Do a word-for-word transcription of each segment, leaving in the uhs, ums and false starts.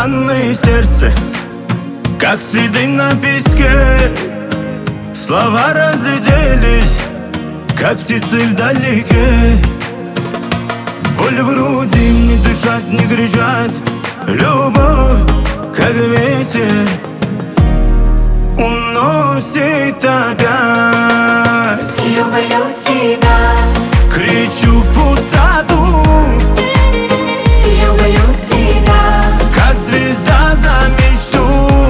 раны в сердце, как следы на песке. Слова разлетелись, как птицы вдалеке. Боль в груди, не дышать, не кричать. Любовь, как ветер, уносит опять. Люблю тебя, кричу в пустоту. люблю тебя, как звезда за мечту.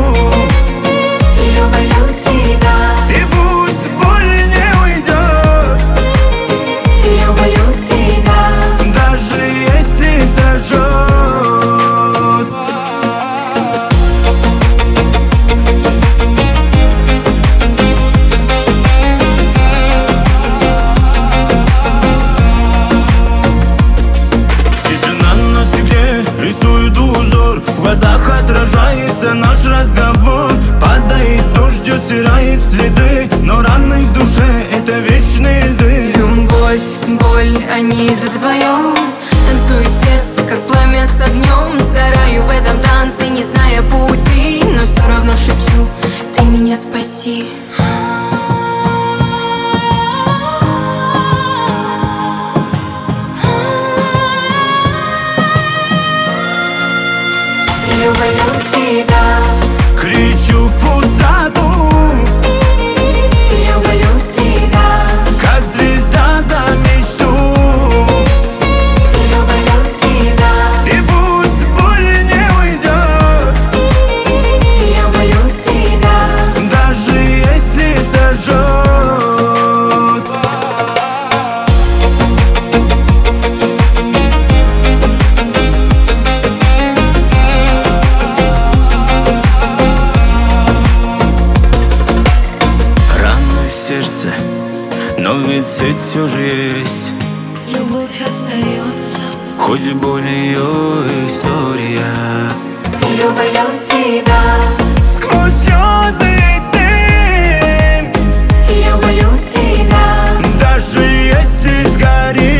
люблю тебя, И пусть боль не уйдет, люблю тебя, даже если сожжет. Рисует узор, в глазах отражается наш разговор. Падает дождь, стирает следы, но раны в душе — это вечные льды. Любовь, боль, они идут вдвоем. Танцует сердце, как пламя с огнем. Сгораю в этом танце, не зная пути, но все равно шепчу: ты меня спаси. Люблю тебя, кричу в пустоту. люблю тебя, как звезда за мечту. люблю тебя, И пусть боль не уйдет, люблю тебя, даже если сожжет. Сердце, но ведь сеть все же есть. любовь остается. Хоть боль ее история. Люблю тебя, Сквозь слезы ты, люблю тебя, даже если сгорит.